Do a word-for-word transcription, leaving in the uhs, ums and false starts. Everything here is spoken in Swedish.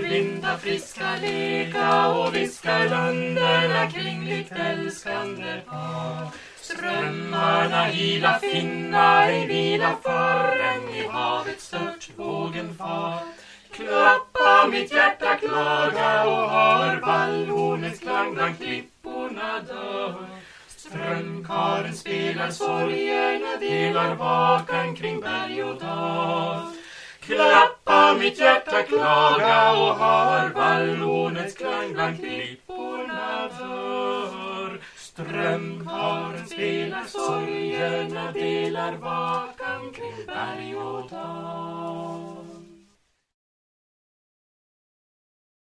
blinda friska leka och viskar lunderna kring likt älskande par. Strömmarna ila finna, ej vila förrän i havet stört vågen far. Klappa mitt hjärta klaga och hör vallhornets klang bland klipporna dör. Strömkaren spelar sorgerna, delar vakan kring berg och dal. Klappa mitt hjärta klaga och hör vallhornets klang bland klipporna dör. Strömkaren spelar sorgerna, delar vakan kring berg och dal.